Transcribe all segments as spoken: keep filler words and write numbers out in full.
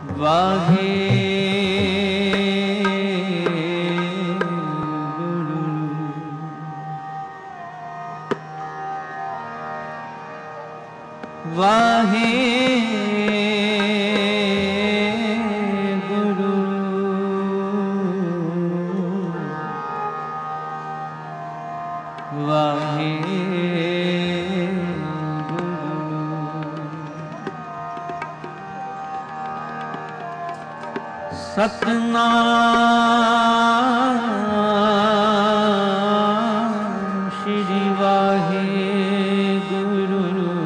वाहे वाहे गुरु वाहे सतनाम श्री वाहे गुरु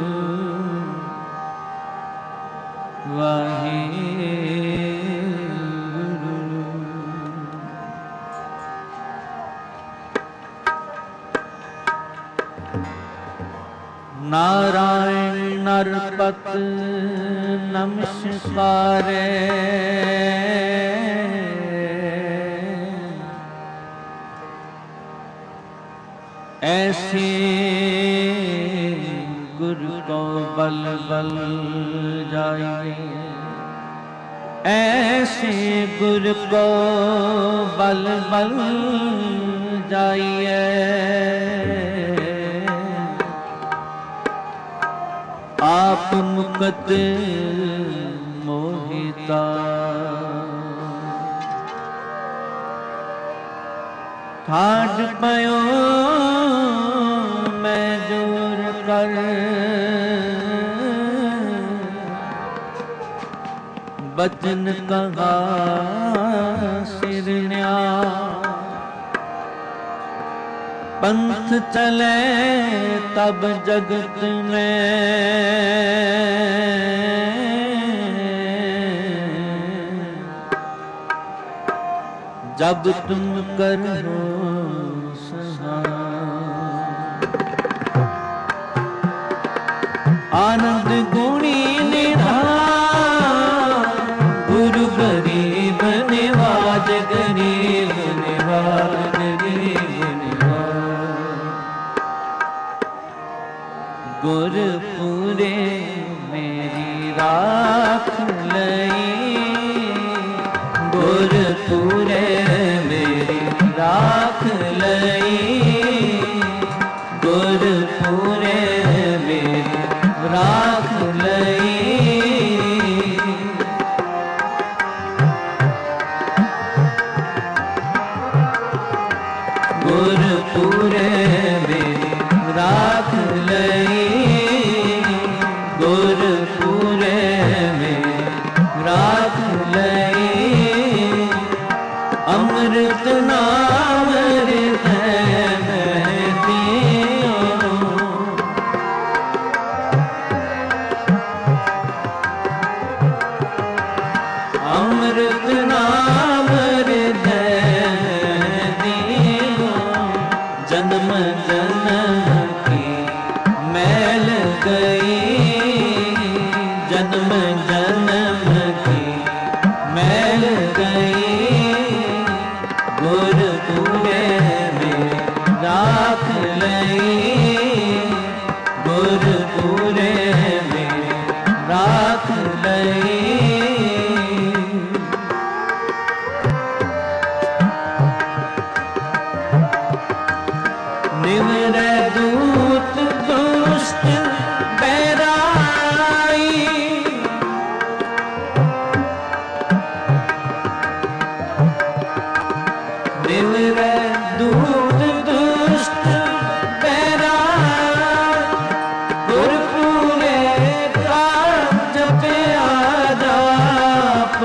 वाहे गुरु। नारायण नरपत नमस्कार ऐसे गुरु को बल बल जाइए, ऐसे गुरु को बल बल जाइए। आप मुकत मोहिता ठाड पयो मैं जोर कर बचन कहा सिरन्या। पंथ चले तब जगत में जब तुम करो आनंद गुणी निधान गुरु गरीब निवाज गरीब निवाज गरीब निवाज। गुरपुरे मेरी राख लई, गुरपुरे मेरी राख लई, गुरपुरे मेरी राख लई। गुरपुरे मेरी राख लई, गुरपुरे मेरी राख लई। अमृत नाम हृदय में दियो, अमृत नाम हृदय दियो। जन्म जन्म की मैल गई, जन्म जन्म की मैल गई। गुरपुरे में राख लई, गुरपुरे में राख लई। निवरे दूत दुष्ट बैराई, निवरे दूत दुष्ट बैराई। गुरपुरे का जपया जाप,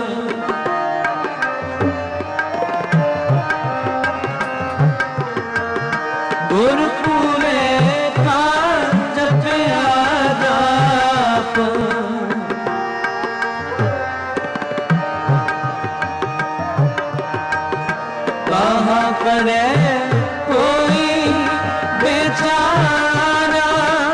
गुरपुरे का जपया जाप। कहाँ करे कोई बेचारा,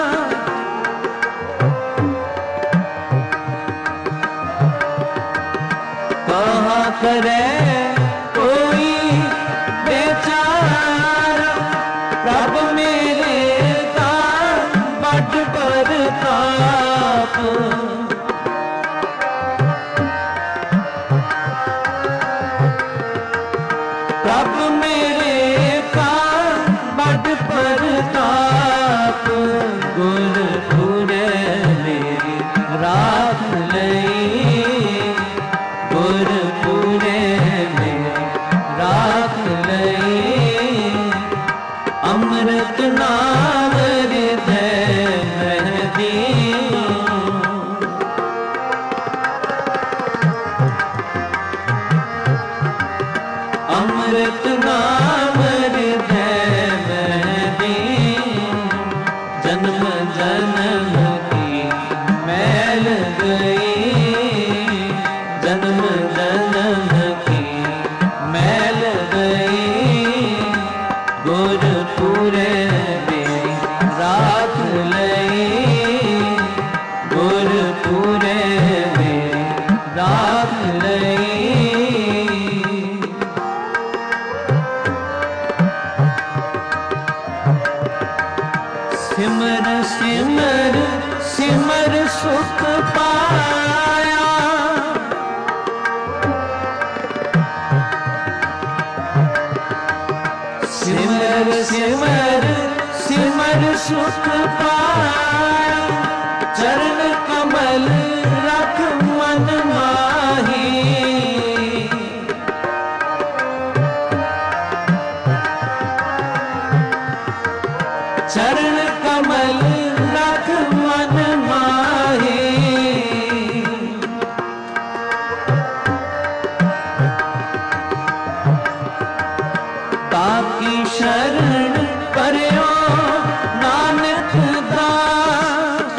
कहाँ करे कोई बेचारा। प्रभ मेरे का बड़ प्रताप, अमृत नाम हृदय में दीन, जन्म जन्म की मैल गई, जन्म जन्म की मैल गई, गुरपुरे में राख लई, गुरपुरे में राख लई। सिमर सिमर सिमर सुख पाया, सिमर सिमर सिमर सुख पाया, चरण कमल रख मन माही, चरण कमल रख मन माही, ताकि शरण पर्यो नानक दास,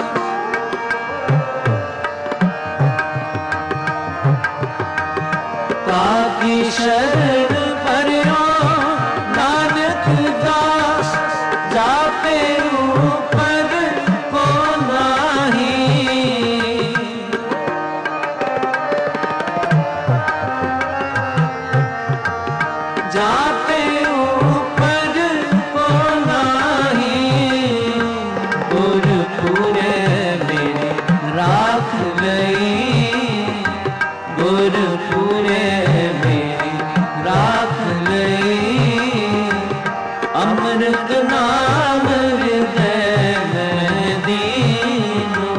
ताकि शरण पर्यो नानक दास, जाते ऊपर को नाही, जाते ऊपर को नाही, गुरपुरे मेरे राख लई, गुरपुरे मेरे राख लई, अमृत नाम हृदय में दीनो,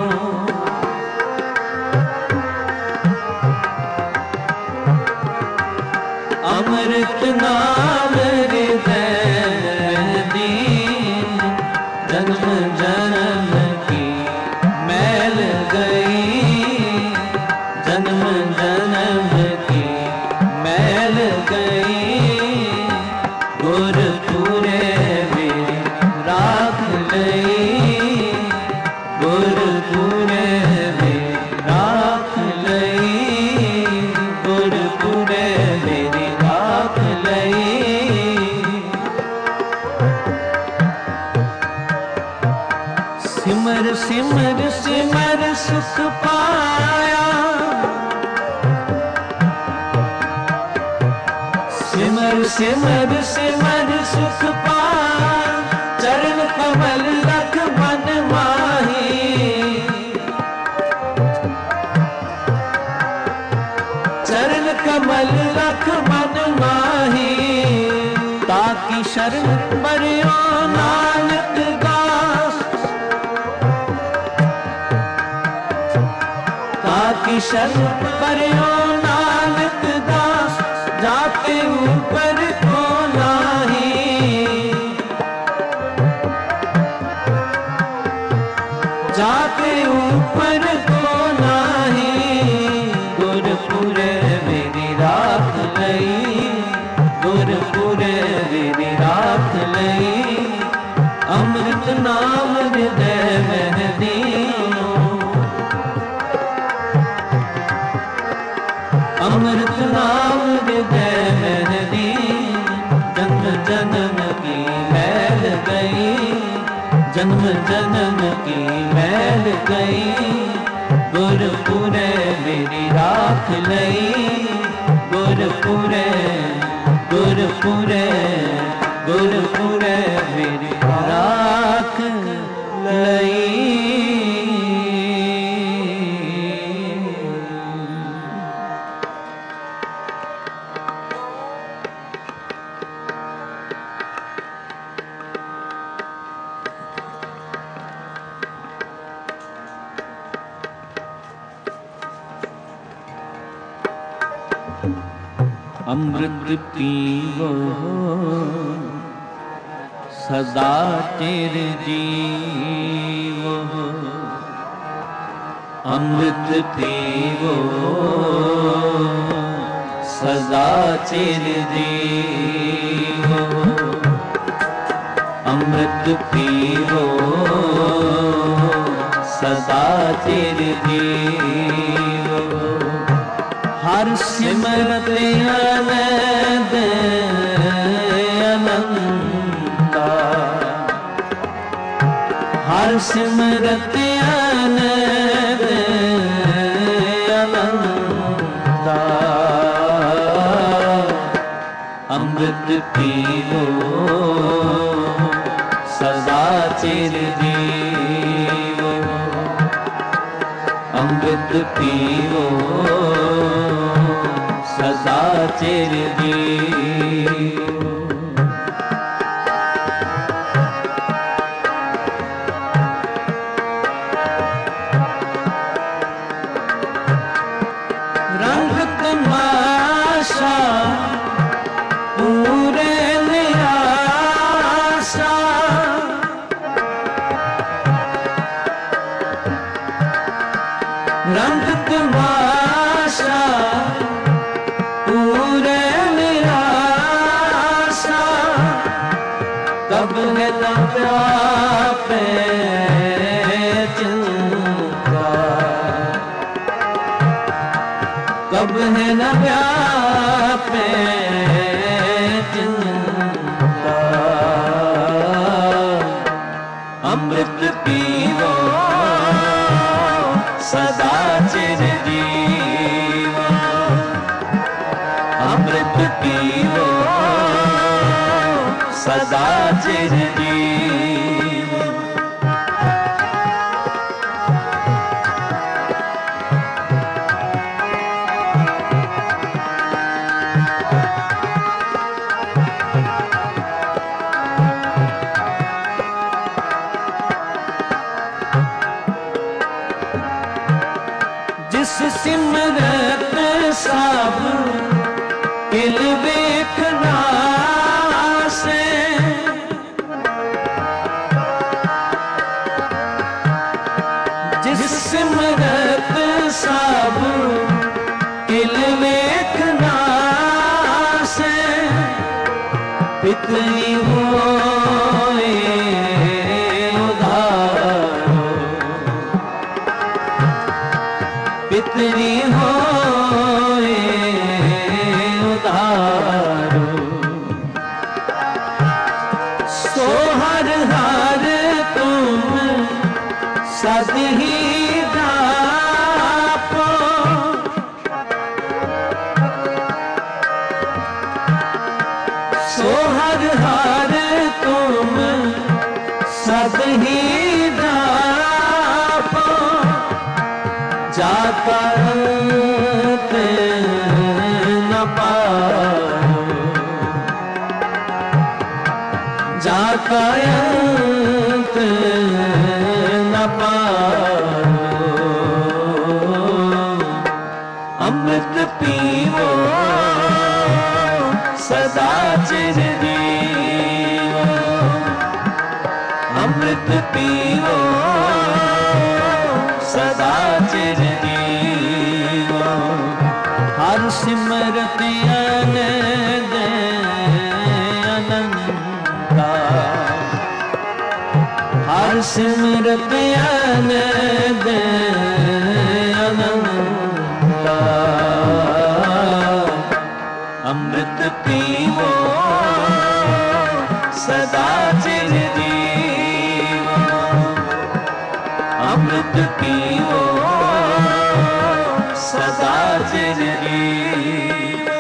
अमृत नाम हृदय में दीन, जन्म जन्म की मैल गई, जन्म जन्म की मैल गई, गुरपुरे में राख लई, गुरपुरे में राख लई, गुरपुरे मेरी राख लई। सिमर सिमर सिमर सुख पाया, सिमर सिमर सिमर सुख पाया, चरण कमल रख मन माही, चरण कमल रख मन माही, ताकि शरण पर्यो नानक दास, ताकि शरण पर्यो नानक दास, जाते ऊपर को नाही, जाते ऊपर को नाही, गुरपुरे मेरी राख लई, गुरपुरे मेरी राख लई, अमृत नाम हृदय में दीनो, अमृत नाम हृदय में दीन, जन्म जन्म की मैल गई, जन्म जन्म की मैल गई, गुरपुरे मेरी राख लई, गुरपुरे गुरपुरे गुरपुरे मेरी राख लई। अमृत पीवो सदा चिर जीवो, अमृत पीवो सदा चिर जीवो, अमृत पीवो सदा चिर जीवो। हर सिमरत आनंद अनंता, हर सिमरत आनंद अनंता। अमृत पीवो सदा चिर जीवो, अमृत पीवो सदा चिर जीवो। रंग तमाशा पूरे निराशा, रंग तमाशा पूरे निराशा। कब है न व्यापे चिंता, कब है न व्यापे चिंता। अमृत पीवो सदा चिर जीवो, अमृत पीवो सदा चिर जीवो। जिस सिमरत सब किल देखना से, जिस सिमरत सब किल देखना से। पितरी होए उधारो, पितरी होए उधारो। सो हर हर तुम सद ही जापो, सो हर हर तुम सद ही जापो। जाका अंत न पायो, जाका अंत न पायो। अमृत पीवो सदा चिर जीवो, अमृत पीवो सदा चिर जीवो। हर सिमरत आनंद अनंता, हर सिमरत आनंद अनंता। अमृत पीवो सदा चिर जीवो, अमृत पीवो सदा चिर जीवो।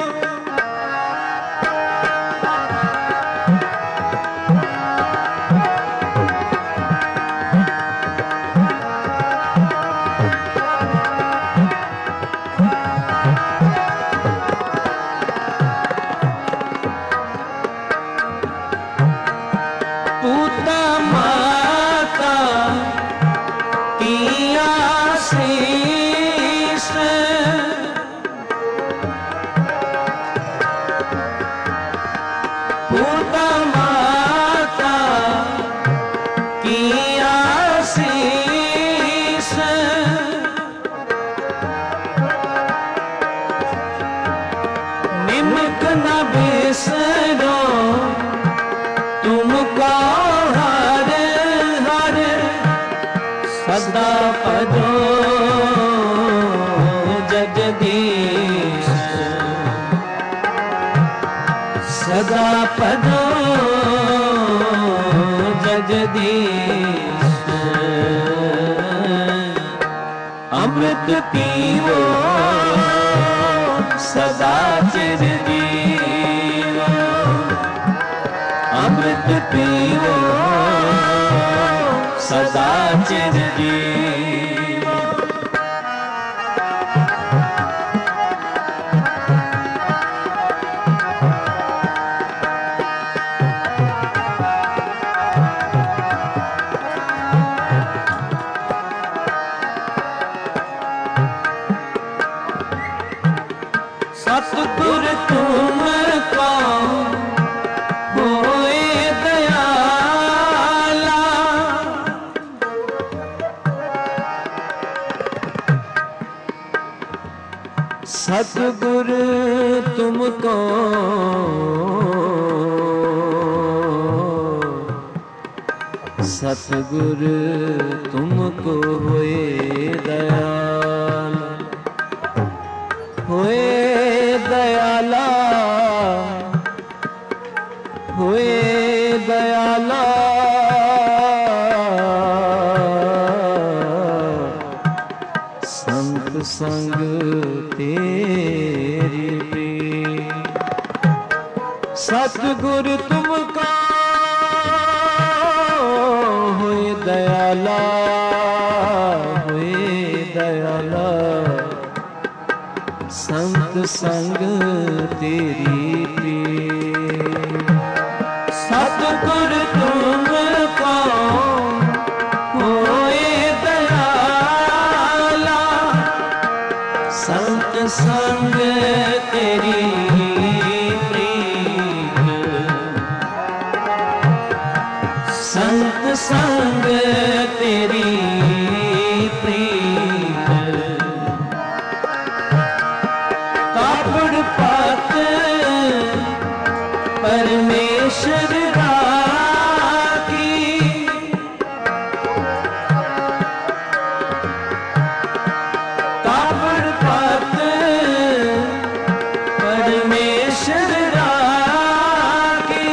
न बिसरो तुमको हर हर सदा पदो जगदीश सदा पदो जगदीश अमृत पीवो सदा चिरजीवो अमृत पीवो सदा चिरजीवो सतगुर तुमको होए दयाला सतगुर तुमको सतगुर तुमको होए दयाला होए दयाला होए दयाला संत संग तेरी प्रीत सतगुर तुमको होए दयाला होए दयाला संत संग तेरी प्रीत सतगुर तुमको होए दयाला संत संग तेरी प्रीत संत संग तेरी प्रीत कापड़ पात परमेश्वर राखी कापड़ पात परमेश्वर राखी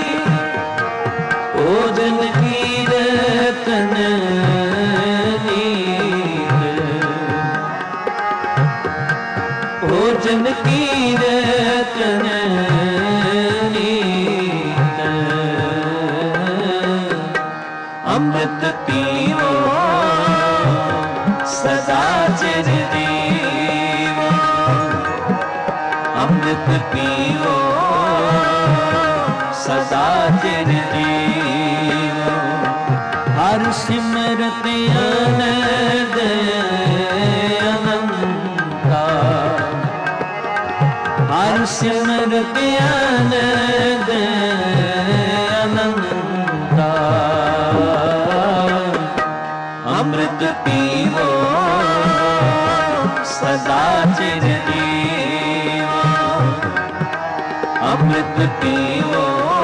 ओजन कीर्तन भोजन कीर्तन नीत अमृत पीवो सदा चिरजीवो अमृत पीवो सदा चिरजीवो हर सिमरत आनंद अनंता हर सिमरत आनंद अनंता अमृत पीवो सदा चिरजीवो अमृत पीवो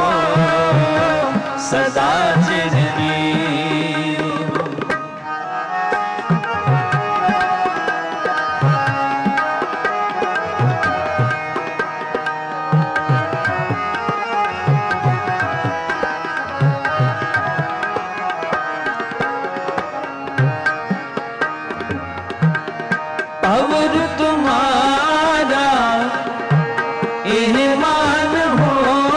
सदा चिरजीवो अवर तुम्हारा एह मान हो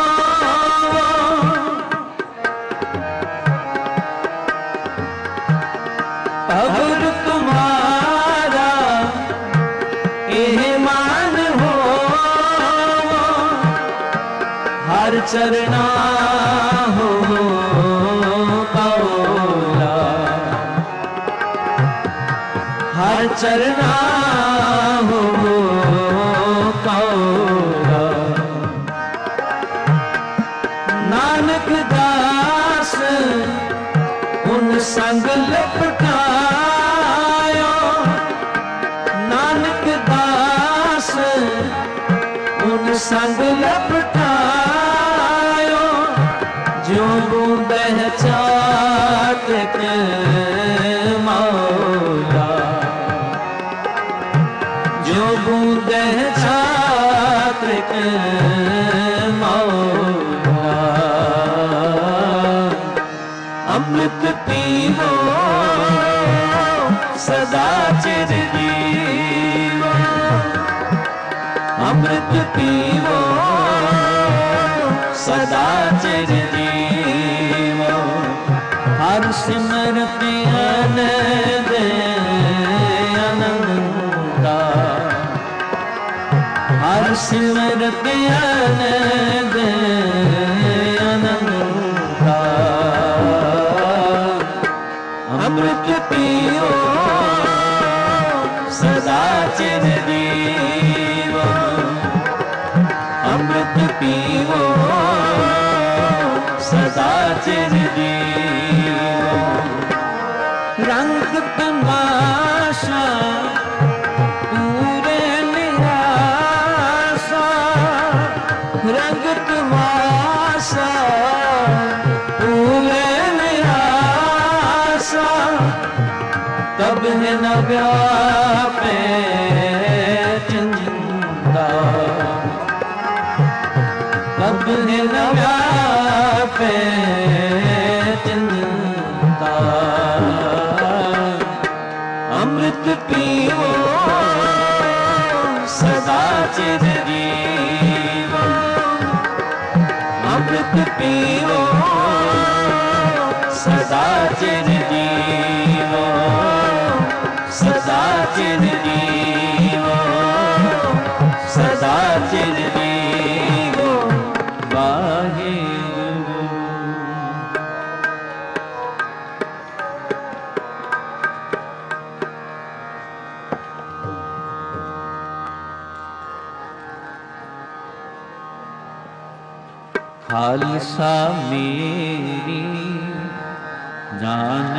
अवर तुम्हारा एह मान हो हर चरना हो कौला हर चरना हो कौला नानक दास उन संग लपटायो नानक दास उन संग लपटायो जो बूंद चातक मौला, जो बूंद चातक मौला। अमृत पीवो सदा चिर जीवो, अमृत पीवो सदा चिर जीवो। हर सिमरत आनंद आनंदा, हर सिमरत आनंद आनंदा। अमृत पियो सदा चिर जीवो, अमृत पियो सदा चिर जीवो। रंग तमाशा पूरे निराशा, रंग तमाशा पूरे निराशा। तब है न व्यापे चिंता, तब है न व्यापे चिंता। अमृत पियो सदा चिर जीवो, अमृत पियो सदा चिर जीवो, सदा चिर जीवो, सदा चिर जीवो। वाहिगुरु। खालसा मेरी जान,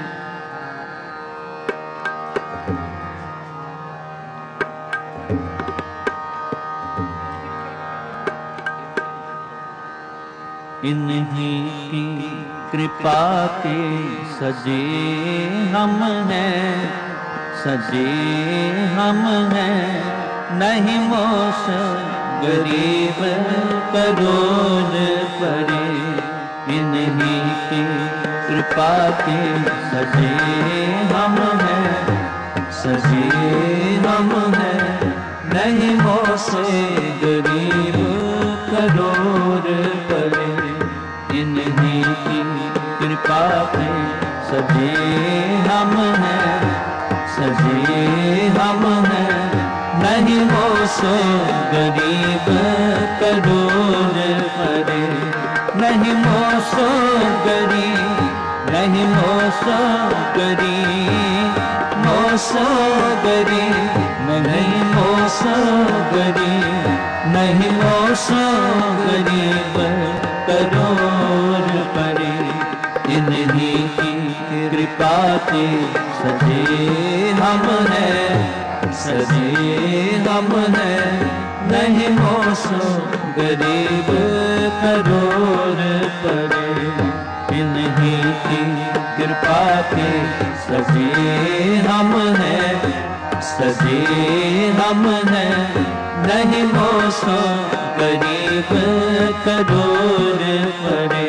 इन्हीं की कृपा के सजे हम हैं, सजे हम हैं। नहीं मोश गरीब करोड़ परे, इन्हीं की कृपा के सजे हम हैं, सजे हम हैं। नहीं मोसे गरीब करोड़ परे, इन्हीं की कृपा के सजे हम हैं, सजे हम हैं। नहीं मोसो गरीब करोड़ परे, नहीं मोसो गरीब, नहीं मोसो गरीब, मोसो गरीब, नहीं मोसो गरीब, नहीं मोसो गरीब करोड़ परे। इन्हीं की कृपा के सजे हम हैं, सजे हम हैं। नहीं मोसो गरीब करोड़ परे, इन्हीं की कृपा के सजे हम हैं, सजे हम हैं। नहीं मोसो गरीब करोड़ परे।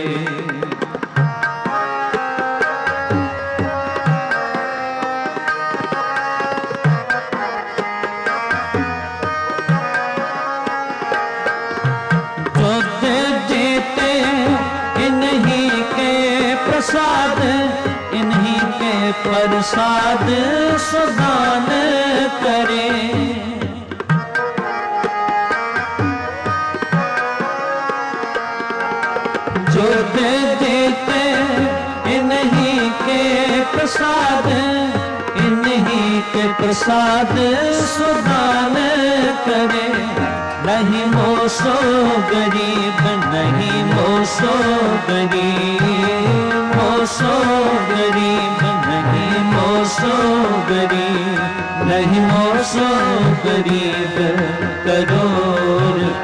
प्रसाद इन्हीं के प्रसाद सुदान करे। जो दे देते इन्हीं के प्रसाद, इन्हीं के प्रसाद सुदान करे। नहीं मोसो गरीब, नहीं मोसो गरीब, मोसो गरीब, नहीं मोसो गरीब, नहीं मोसो गरीब करोड़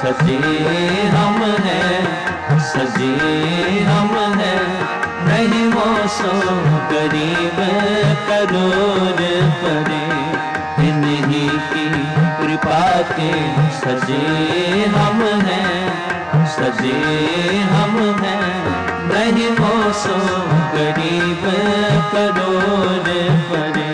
सजे हम हैं, सजे हम हैं, नहीं वो सो गरीब करोड़ परे, इन्हीं की कृपा के सजे हम हैं, सजे हम हैं, नहीं वो सो गरीब करोड़ परे।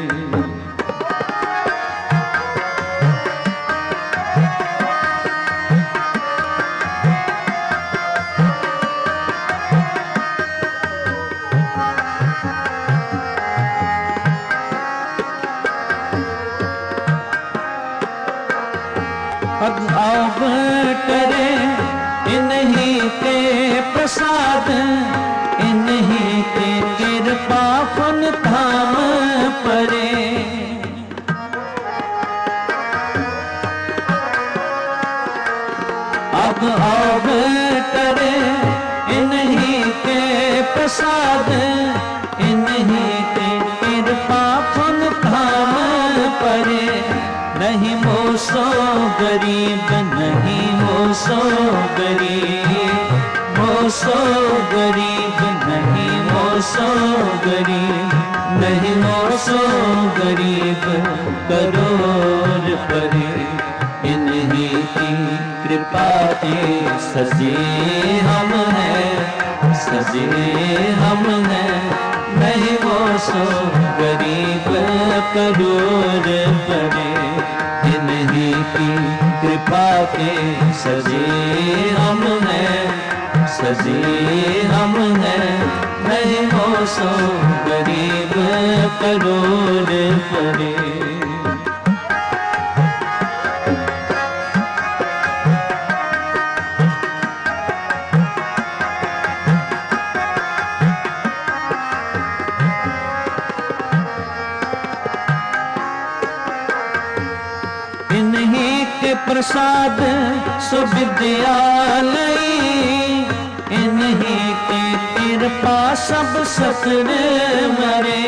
अब करे इन्हीं के प्रसाद, इन्हीं के कृपा फन धाम परे। अब अब करे इन्हीं के प्रसाद, इन्हीं के कृपा फन धाम परे, नहीं मोसो गरीब, नहीं मोसो गरीब, मोसो गरीब, नहीं मोसो गरीब, नहीं मोसो गरीब करोड़ परे, इन्हीं की कृपा के सजे हम हैं, सजे हम हैं, नहीं मोसो गरीब करोड़ परे, इन्हीं की कृपा के सजे हम हैं, सजे हम हैं, नहीं वो सो गरीब करोड़ परे। इन्हीं के प्रसाद सुविद्यालय, इन्हीं की कृपा सब सतर मरे,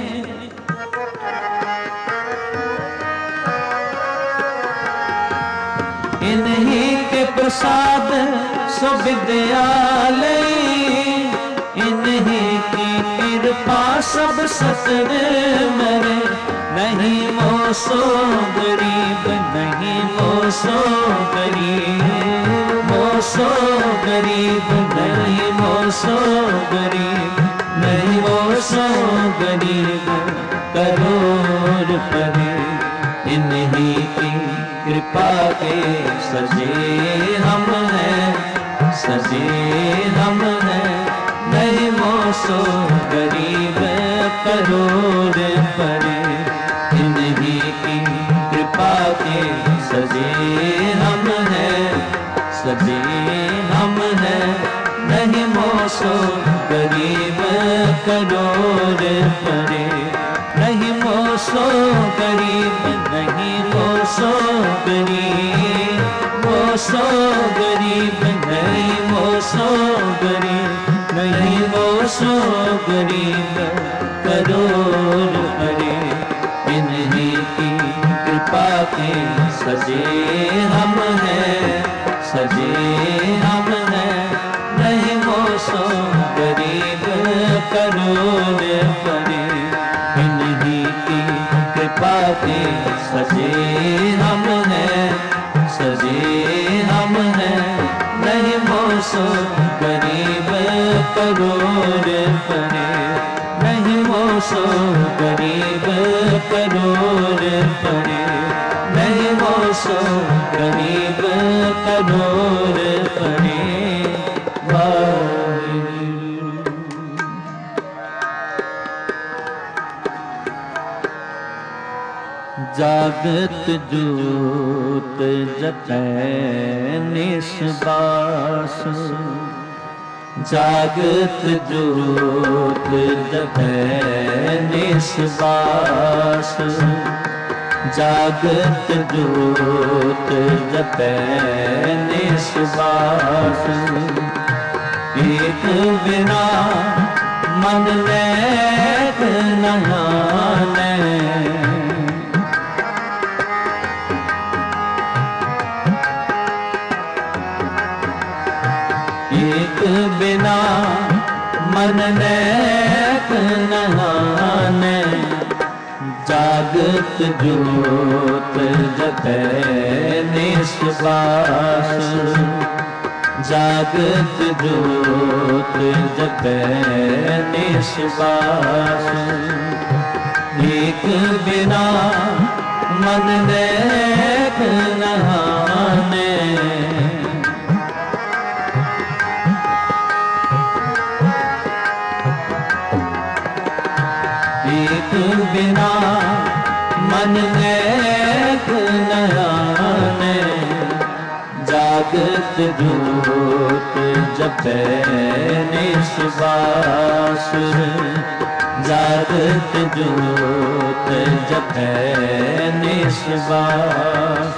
इन्हीं के प्रसाद सुविद्यालय, इन्हीं की कृपा सब सतर मरे, नहीं मोसो गरीब, नहीं मोसो गरीब, मोसो गरीब, नहीं मोसो गरीब, नहीं मोसो गरीब करोड़ परे, इन्हीं की कृपा के सजे हम हैं, सजे हम हैं, नहीं मोसो गरीब करोड़ परे, इन्हीं की कृपा के सजे हम हैं, सजे हम हैं, नहीं मोसो गरीब करोड़ परे, नहीं मोसो गरीब, नहीं मोसो गरीब, मोसो गरीब, नहीं मोसो गरीब, नहीं मोसो गरीब करोड़ परे, इन्हीं की कृपा के सजे हम हैं, सजे हम हैं, नहीं मोसो गरीब करोड़ परे, इन्हीं की कृपा के सजे हम हैं, सजे हम हैं, नहीं मोसो गरीब करोड़ परे, नहीं मोसो गरीब करोड़ परे, नहीं मोसो गरीब करोड़ परे। जागत जोत जपै निस्बास, जागत जोत जपै निस्बास, जागत जोत जपै निस्बास, एक बिना मन लैक नहाने, मन नेक नहाने, जागत जोत जपै निस्वास, जागत जोत जपै निस्वास। एक बिना मन नेक नहाने, एक बिना मन नेक नहाने, जागत जोत जपै निस्वास, जागत जोत जपै निस्वास।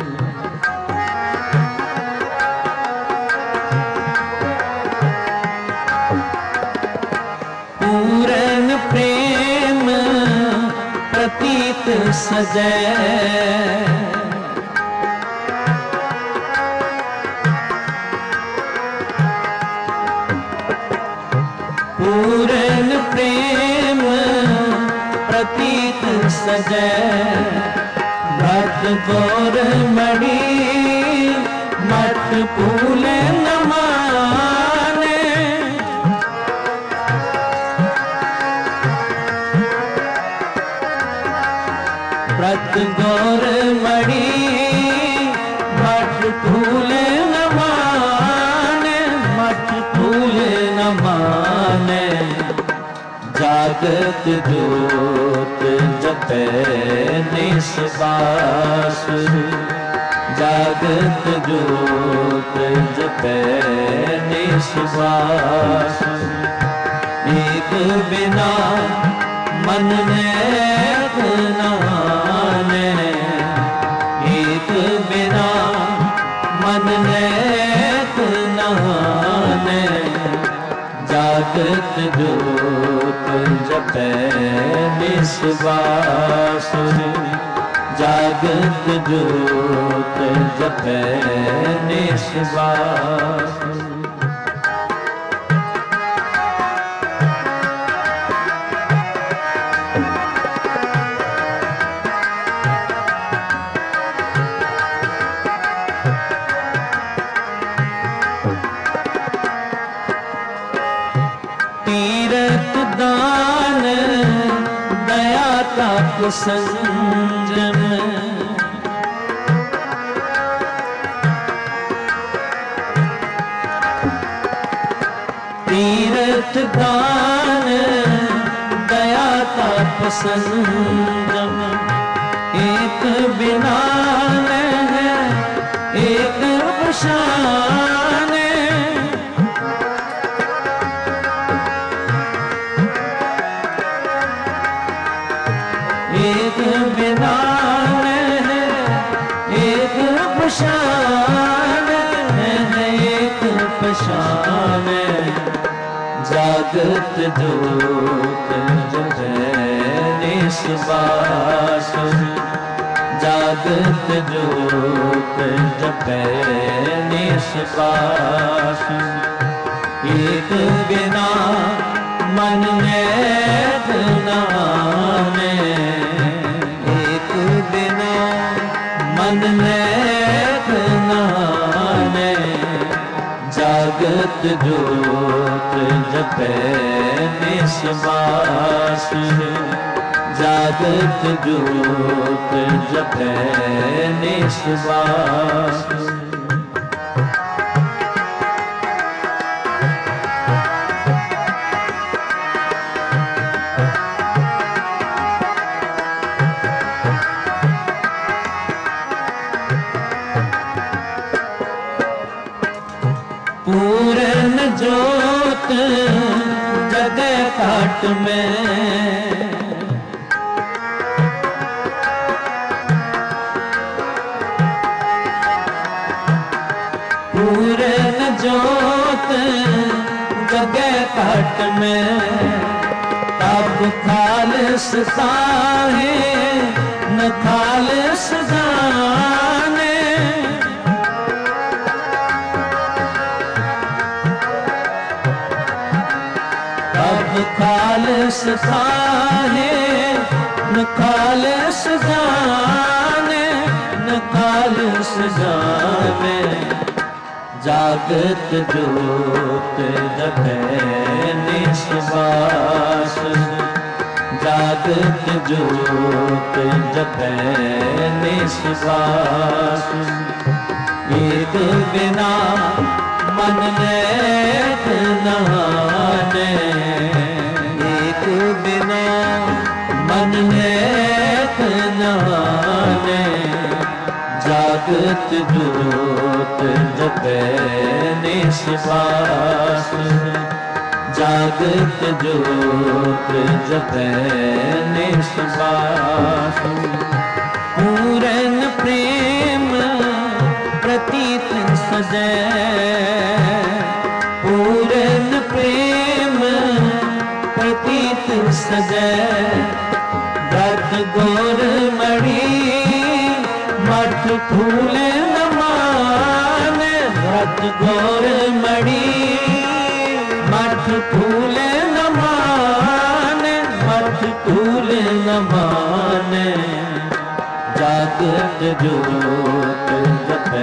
पूरन प्रेम प्रतीत सजै, पूरन प्रेम प्रतीत सजै, भक्त गौर मणि मठ फूल न माने। व्रत गौर मणि मठ फूल न माने, मठ फूल न माने, जागत जोत जपै निस्वास, जागत जोत जपै निस्वास। एक बिना मन नेक नहाने, एक बिना मन नेक नहाने, जागत जोत जपै निस्वास, जागत जोत जपै निस्वास। तीरथ दान दया का संजम, तीरथ दान दया का संजम, एक बिना है एक पशान। एक बिना है एक पशान, एक पशान, जागत जोत जपै निस्वास, जागत जोत जपै निस्वास। एक बिना मन नेक नहाने, एक बिना मन नेक नहाने, जागत जोत जपै निस्वास, जागत जोत जपै निस्वास। पूरन जोत जगै काट में, पूरन जोत जगै काट में, तब खालस साहे न खालस जाने। खाए न खालिस जाने न खालिस जाने जागत जोत जपै निस्वास जागत जोत जपै निस्वास एक बिना मन नेक नहाने एक बिना मन नेक नहाने जागत जोत जपै निस्वास जागत जोत जपै निस्वास पूरन प्रेम प्रतीत सजै पूरन प्रेम प्रतीत सजै व्रत गौर मणि मठ फूल न माने व्रत गौर मणि मठ फूल न माने मठ फूल न माने जागत जोत जपै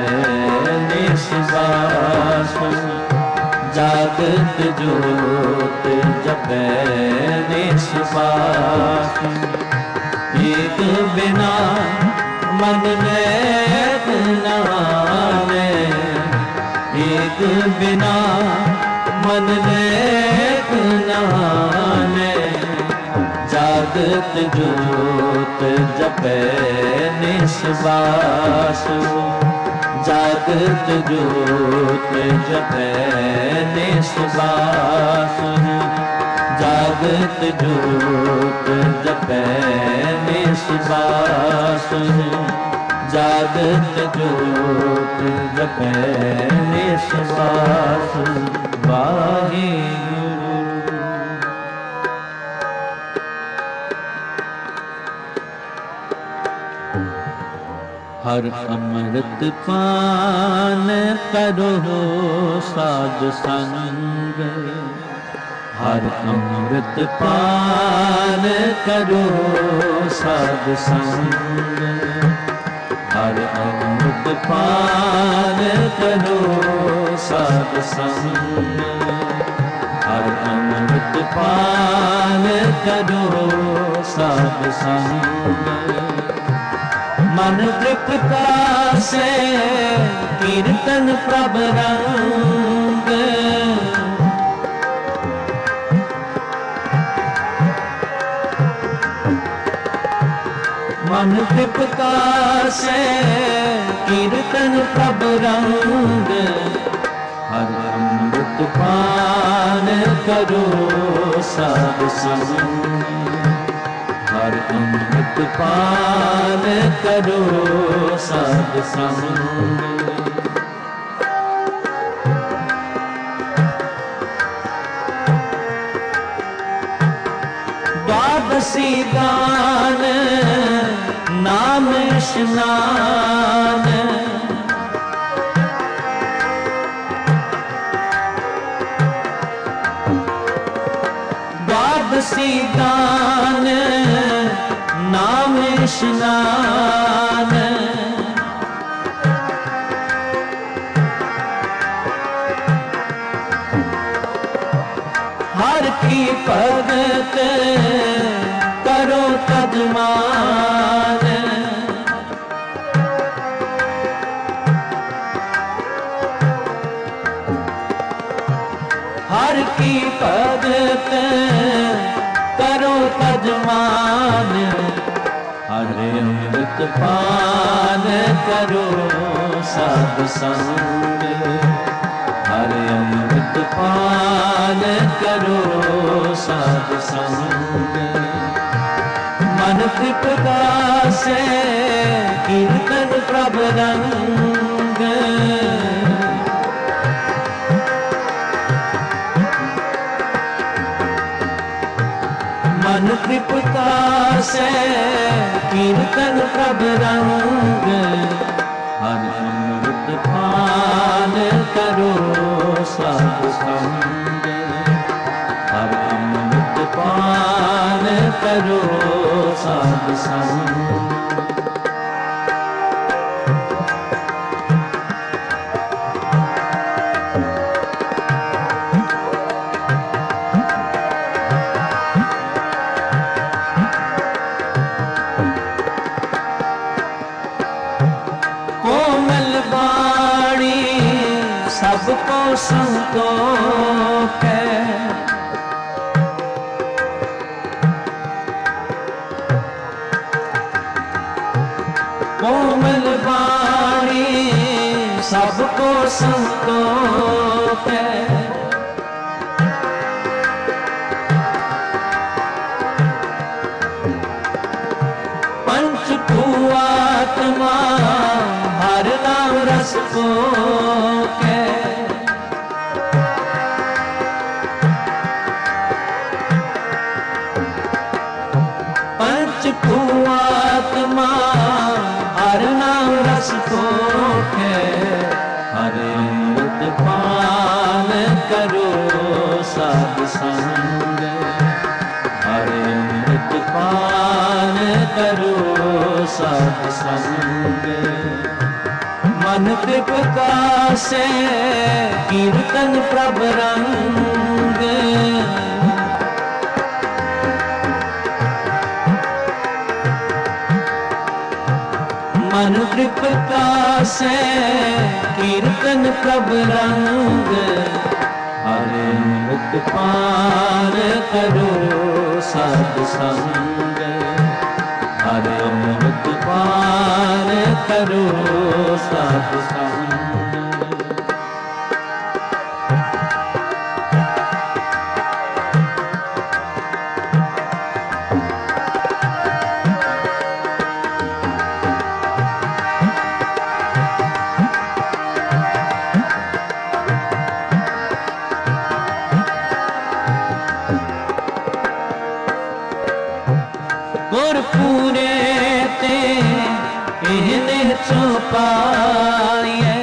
निस्वास जागत जोत जपै निस्वास एक बिना मन नेक नहाने एक बिना मन नेक नहाने जागत जोत जपै निस्वास जागत जोत जपै निस्वास जागत जोत जपै निस्वास जागत जोत जपै निस्वास वाहिगुरु। हर अमृत पान करो साध संग हर अमृत पान करो साध संग हर अमृत पान करो साध संग हर अमृत पान करो साध संग मन तृप्ता से कीर्तन प्रभ रंग मन तृप्ता से कीर्तन प्रभ रंग हर अमृत पान करो साध संग हर अमृत पान करो साध संग द्वादशी दान नाम स्नान द्वादशी दान नाम स्नान हर की भगत करो तजमान हर की भगत करो तजमान हर अमृत पान करो साध संग हर अमृत पान करो साध संग मन तृप्ता से कीर्तन प्रभ रंग मन तृप्ता से कीर्तन प्रभ रंग हर अमृत पान करो साध संग हर अमृत पान करो साध संग। सबको संतोष है, कोमल वाणी सबको संतोष है। पंचभूआत्मा हर नाम रस को है। पंचभूआत्मा हर नाम रस को है। हरे अमृत पान करो साध संग। हरे अमृत पान करो साध संग। मन तृप्ता से कीर्तन प्रभ रंग। मन तृप्ता से कीर्तन प्रभ रंग। हरे अमृत पान करो साध संग। हरे अमृत पान करो साध संग। गुरपुरे ते इहने छुपाए।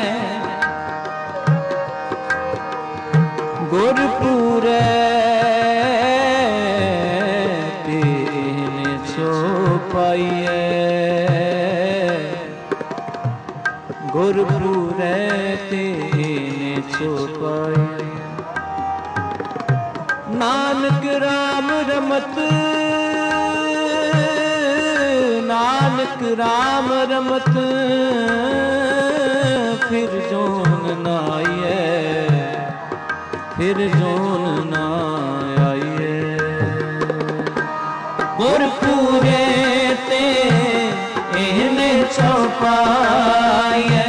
गुरपुरे ते इहने छुपाए। गुरपुरे ते इहने छुपाए। नानक राम रमत नानक राम रमत फिर जोन ना आइए। फिर जोन ना आइए। गुरपुरे ते इहने छुपाए।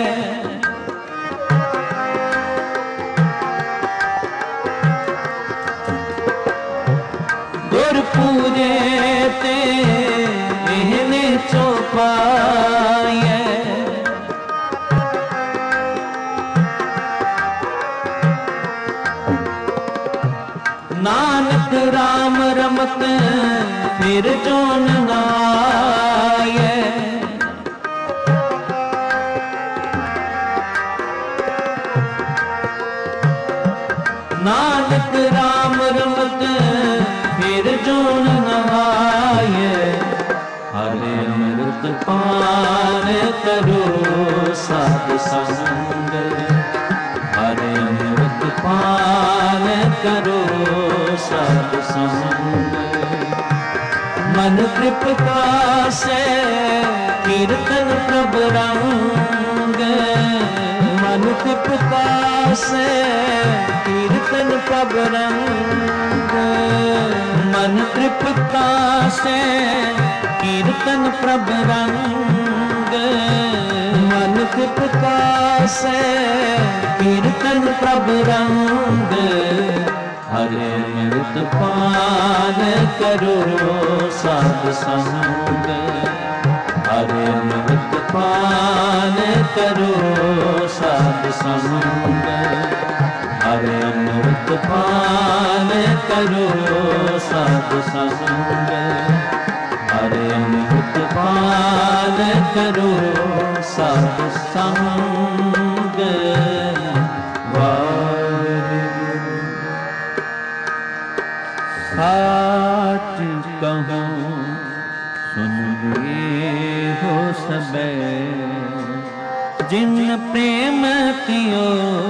गुरपुरे ते इहने छुपाए। नानक राम रमत फिर जोन ना आए। नानक राम रमत फिर जोन ना आए। हरे अमृत पान करो साध संग। हरे अमृत पान करो साध संग। मन तृप्ता से कीर्तन प्रभ रंग। मन तृप्ता से कीर्तन प्रभ रंग। मन तृप्ता से कीर्तन प्रभ रंग। मन तृप्ता से कीर्तन प्रभ रंग। हरे अमृत पान करो साध संग। हरे अमृत पान करो साध संग। हरे अमृत पान करो साध संग। हरे अमृत पान करो साध संग। वाहिगुरु साच कहूँ सबे जिन प्रेम कियो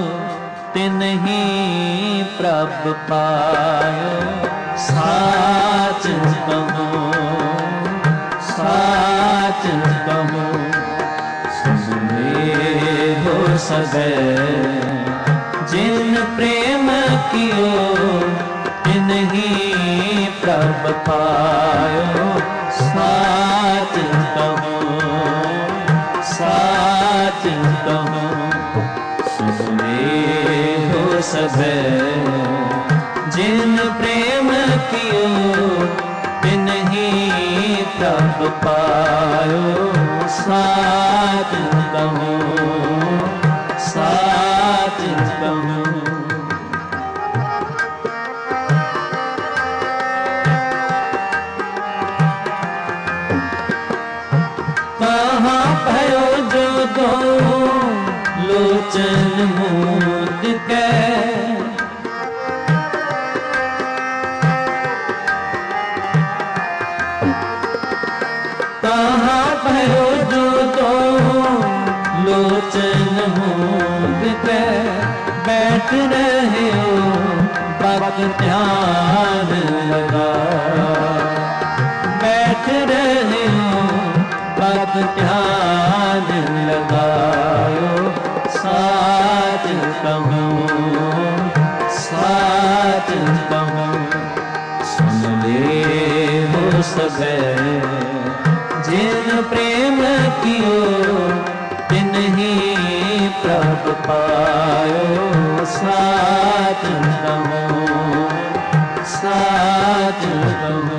तिन्हीं प्रभ पायो। साच कहो साच कहो सुने हो सबे जिन प्रेम कियो तिन्हीं प्रभ पायो। साच कहो साच कहो सुने हो सबे जिन प्रेम कियो तिन्हीं प्रभ पायो। साच कहो साच कहो कहाँ भयो जो दो लोचन मूंद के कहाँ भयो जो दो लोचन मूंद के बैठ रहे हो वक्त ध्यान लगा। बैठ रहे हो वक्त ध्यान लगायो। साच कहो साच कहो सुन ले हो सबे जिन प्रेम कियो तिन्हीं प्रभ पायो। साच कहो साच कहो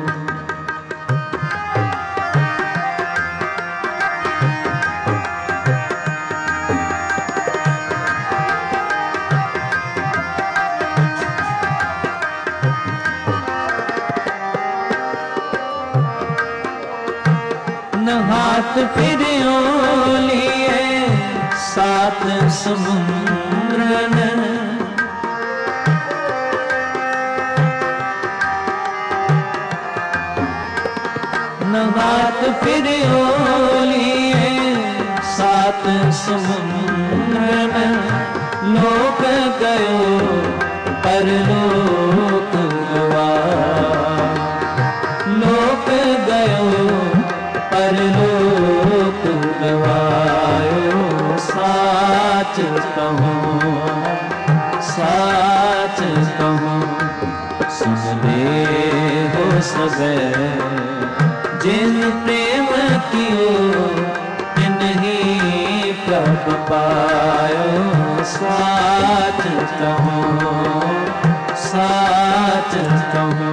हाथ फिरियो लिए सात समुद्रन न हाथ फिरियो लिए सात समुद्रन लोक गयो परलोक गवा। लोक गयो परलोक गवायो। साच कहो साच कहो सुन ले हो सबे जिन प्रेम कियो तिन्हीं प्रभ पायो। साच कहो साच कहो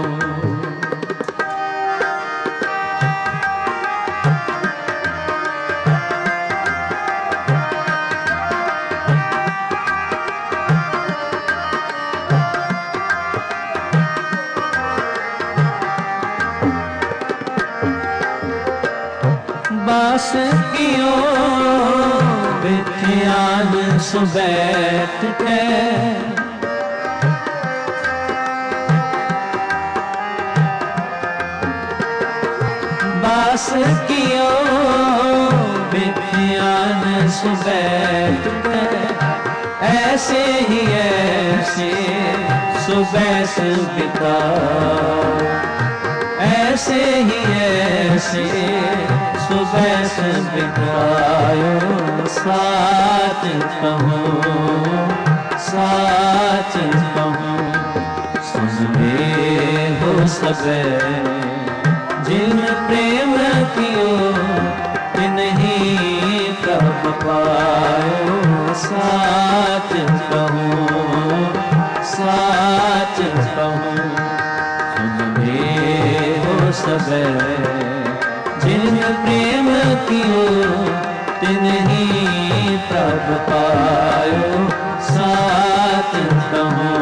बास कियो बिथियान सु बैठ के बास कियो बिथियान सु बैठ के ऐसे ही ऐसे सुबह से बिता। ऐसे ही ऐसे सुबह से बितायो। साच कहो साच कहो सुन ले हो सबे जिन प्रेम कियो तिन्हीं प्रभ पायो। साच कहो साच कहो सुन ले हो सबे जिन प्रेम कियो तिन्हीं प्रभ पायो। साच कहो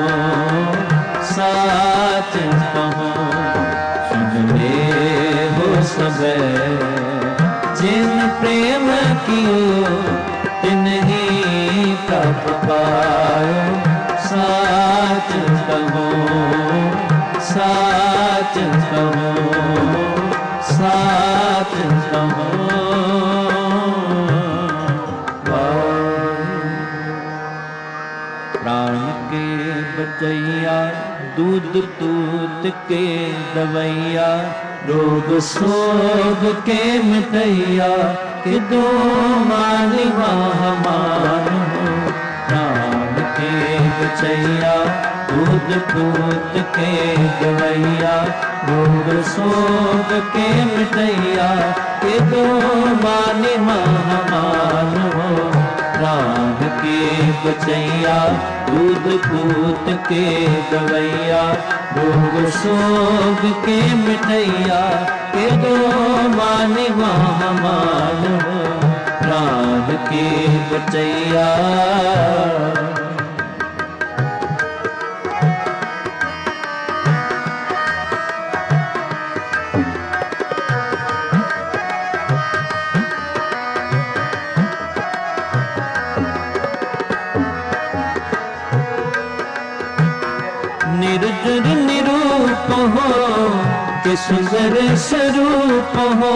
साच कहो सुन ले हो सबे जिन प्रेम कियो तिन्हीं प्रभ पायो। साच कहो साच कहो साच कहो। दूध पूत के दवैया, रोग सोग के मिटैया, कि दो मालिवा हमान हो राम के बचैया। दूध पूत के दवैया, रोग सोग के मिटैया, कि दो मालिवा हमान हो राम के बचैया। दूध पूत के दवैया, रोग सोग के मिटैया, के दो मानिवा हमान हो राम के बचैया। निर्जर निरूप हो कि सुंदर स्वरूप हो,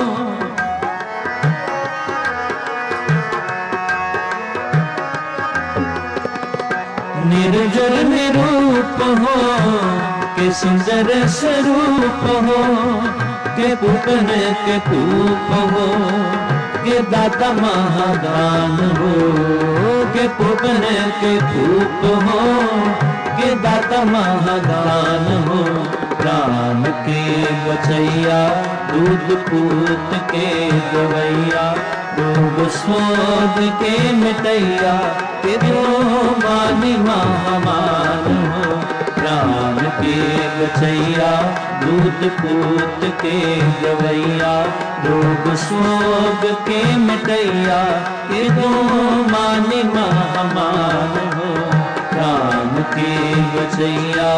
निर्जर निरूप हो कि सुंदर स्वरूप हो, के पूपन के पूप हो, के दाता महादान हो, के पूपन के पूप हो, के दाता महादान हो राम के बचैया। दूध पूत के दवैया, रोग सोग के मिटैया, के दो मानिवा हमान हो राम के बचैया। दूध पूत के दवैया, रोग सोग के मिटैया, के दो मानिवा हमान हो राम के बचैया।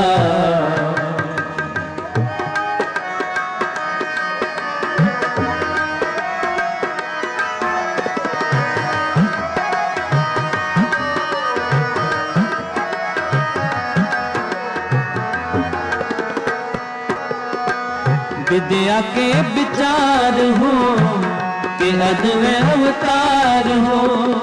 विद्या के विचार हो कि अद्वै अवतार हो,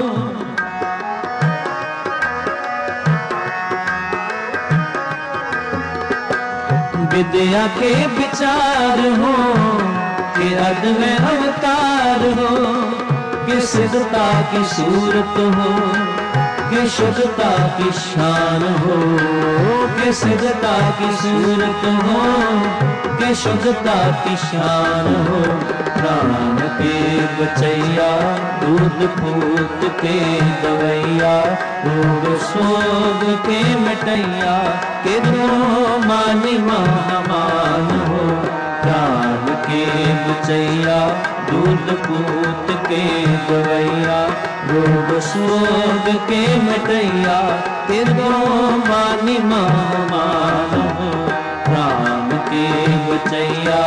विद्या के विचार हो कि अद्वै अवतार हो, कि सिद्धता की सूरत हो, कि शुद्धता की शान हो, कि सिद्धता की सूरत हो, कि शुद्धता की शान हो राम के बचैया। दूध पूत के दवैया, रोग सोग के मिटैया, के दो मानिवा हमान हो राम के बचैया। दूध पूत के दवैया, रोग सोग के मिटैया, के दो मानिवा हमान हो राम के बचैया।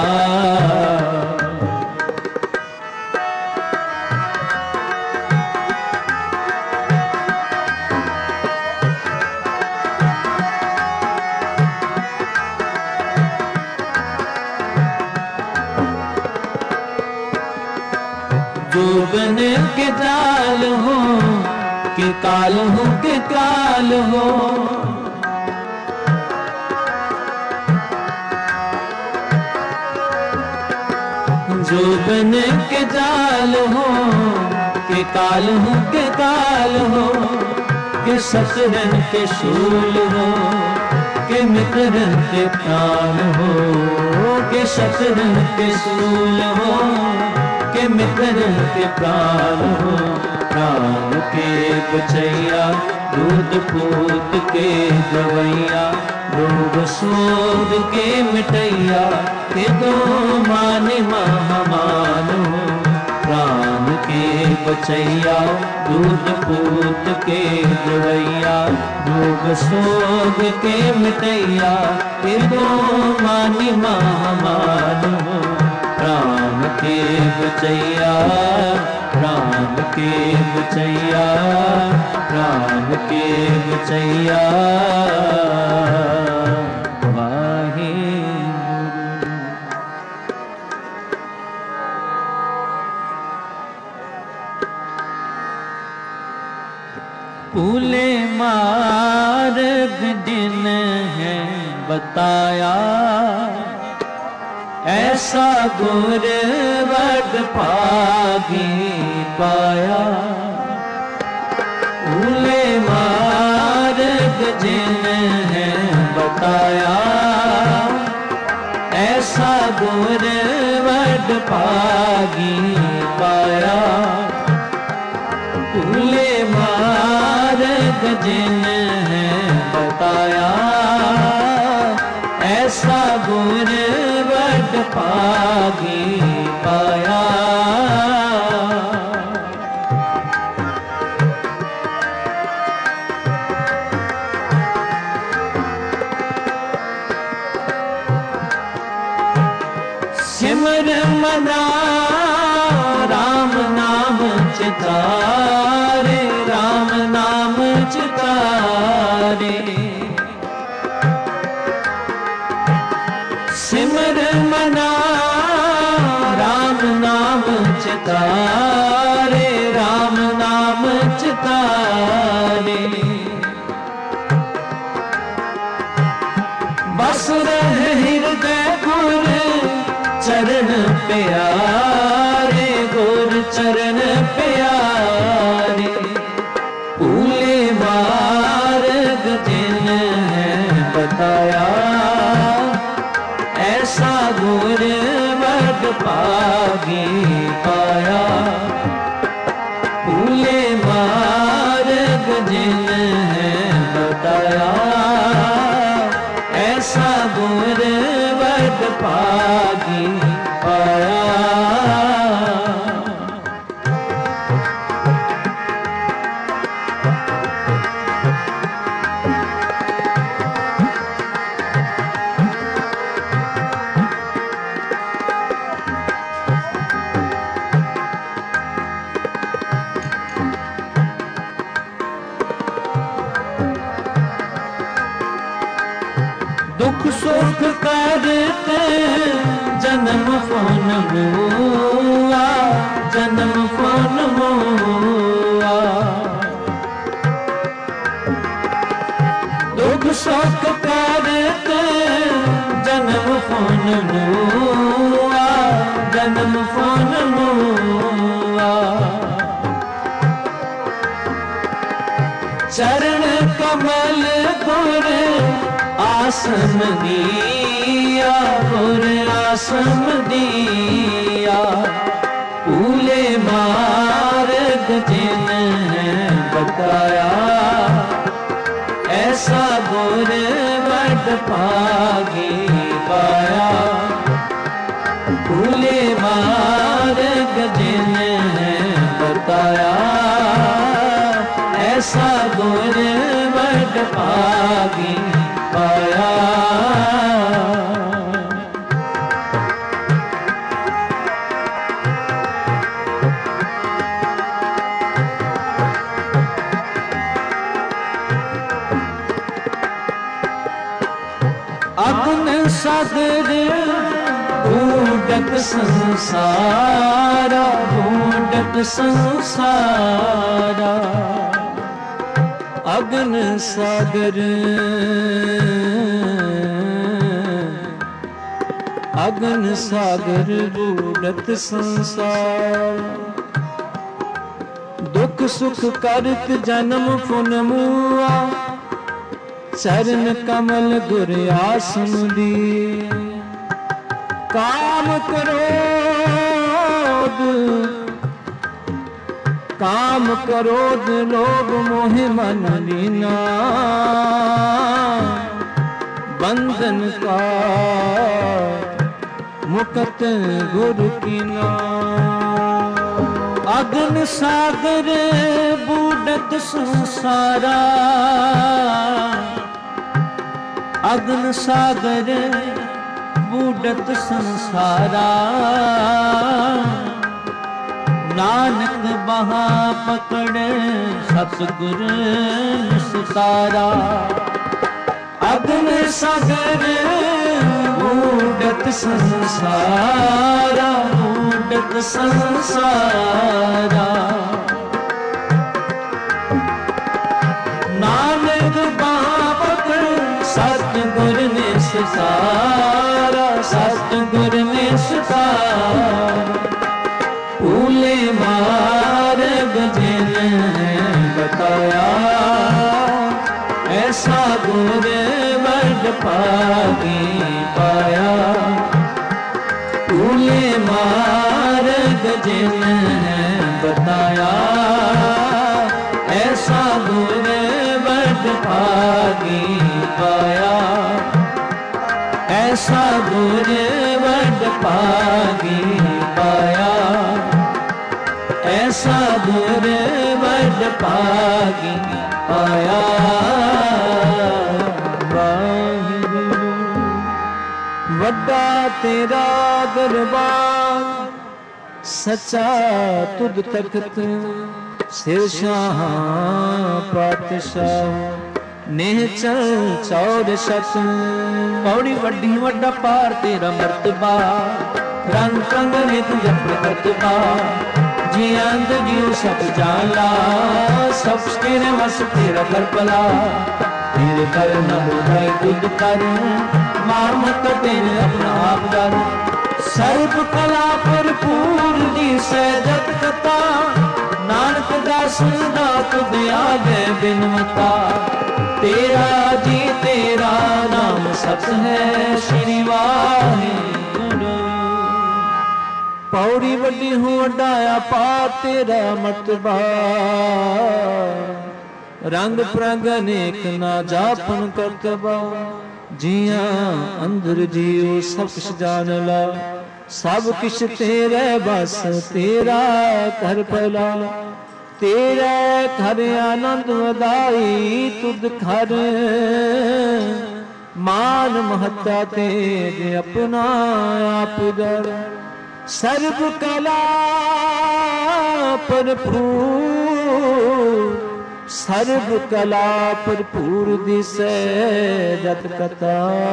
जोगन के जाल हो कि काल हो के काल हो, जोगन के जाल हो कि काल हो के काल हो, कि सतरन के शूल हो कि मित्रन के प्राण हो, कि सतरन के शूल हो कि मित्रन के प्राण हो राम के बचैया। दूध पूत के दवैया, रोग सोग के मिटैया, के दो मानिवा हमान हो राम के बचैया। दूध पूत के दवैया, रोग सोग के मिटैया, के दो मानिवा हमान हो राम के बचैया। राम के बचैया, राम के बचैया। वाहे फूले मार्ग दिन है बताया, ऐसा गुर वड भागी पाया। भूले मार्ग जिन है बताया, ऐसा गुर वड भागी पाया। भूले मार्ग जिन है बताया, ऐसा गुर वड भागी पाया। सिमर मना राम नाम चितारे, राम नाम चितारे। सिमर मना राम नाम चितारे, राम नाम चितारे। बस रहे हृदय गुर चरण प्यारे, गुर चरण प्यारे। भूले मार्ग जिन है बताया, ऐसा गुर वड भागी पाया। भूले मार्ग जिन है बताया, ऐसा गुर वड भागी पाया। दुख सुख करते जन्म फोन हुआ, जन्म फोन हुआ। दुख सुख करते जन्म फोन हुआ, जन्म फोन हुआ। चरण कमल गुर आसन दिया, गुर आसन दिया। भूले मार्ग जिन है बताया, ऐसा गुर वड भागी पाया। भूले मार्ग जिन है बताया, ऐसा गुर वड भागी पाया। अग्न सागर बूढ़त संसारा, बूढ़त संसारा। अग्न सागर अग्न सागर बूढ़त संसार। दुख सुख करत जन्म फुन मुआ, चरण कमल गुर आसन दिए। काम क्रोध काम क्रोध लोभ मोह मन लीना, बंधन का मुकत गुर कीना। अग्न सागर बूढ़त संसारा, अग्न सागर बूढ़त संसारा। नानक बहा पकड़े सतगुर निस्तारा। अग्न सागर बूढ़त संसारा, बूढ़त संसारा। नानक बहा पकड़े सतगुर निस्तारा। मार्ग जिन बताया, ऐसा गुर वर्ग पागी पाया। भूले मार्ग जिन बताया, ऐसा गुर वर्ग पागी पाया। ऐसा गुर वर्ग पागी पाया, ऐसा गुर वर्ग पागी पाया। वाहिगुरू वड्डा तेरा दरबार, सच्चा तुध तखत, सिर शाह पातशाह, निहचल चौर सत। पौड़ी वड्डी वड्डा पार तेरा मर्तबा, रंग रंग नित जप करतबा। जी अंध जीव सब जाला, सब तेरे वस तेरा कर भला। तेरे कर न बुझाई तुझ कर, मार मत तेरे अपना आप डर। सर्व कला भरपूर दी सैजत कथा, नानक दास दात दया गए बिनवता। तेरा जी तेरा नाम सत है, श्री वाहिगुरू। पौड़ी वड्डी हूँ वड्डाया पार तेरा मर्तबा, रंग प्रंग अनेक ना जापन करतबा। जिया अंदर जियो सब किश जान ला, सब किश तेरे बस तेरा कर भला। तेरा घर आनंद वदाई तुद घर, मान महत्ता तेरे अपना आप दर। सर्व कला भरपूर, सर्व कला भरपूर दिसै जत कथा।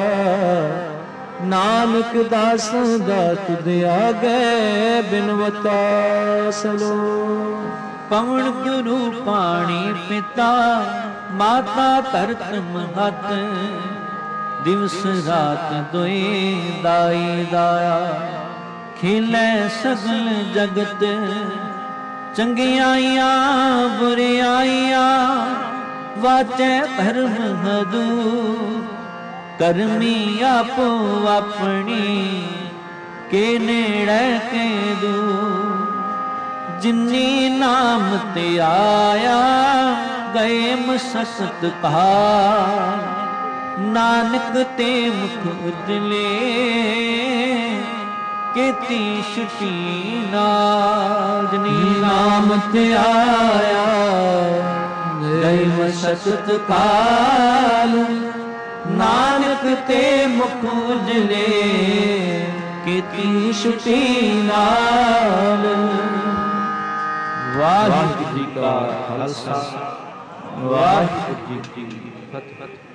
नानक दास दात दया गए बिनवता सलो। पवन गुरु पाणी पिता, माता धरत महत। दिवस रात दोए दाई दाया, खिलै सगल जगत। चंगियाइयां बुरियाइयां, वाचै धर्म हदूर। करमी आपो अपनी, के नेड़े के दूर। जिन्नी नाम ते आया, गए मसकत कहा। नानक ते मुख उजले, केती छुटी नाल। जिन्नी नाम ते आया, गए मसकत काल। नानक ते मुख उजले, केती छुटी नाल। वाहिगुरू जी का खालसा, वाहिगुरू जी की फतेह।